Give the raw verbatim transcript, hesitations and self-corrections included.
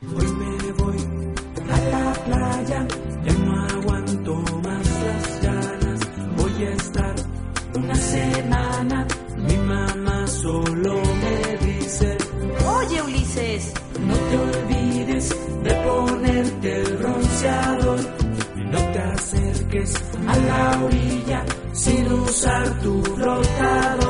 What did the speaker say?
Hoy me voy a la playa, ya no aguanto más las ganas. Voy a estar una semana, mi mamá solo me dice: Oye, Ulises, no te olvides de ponerte el bronceador, no te acerques a la orilla sin usar tu flotador.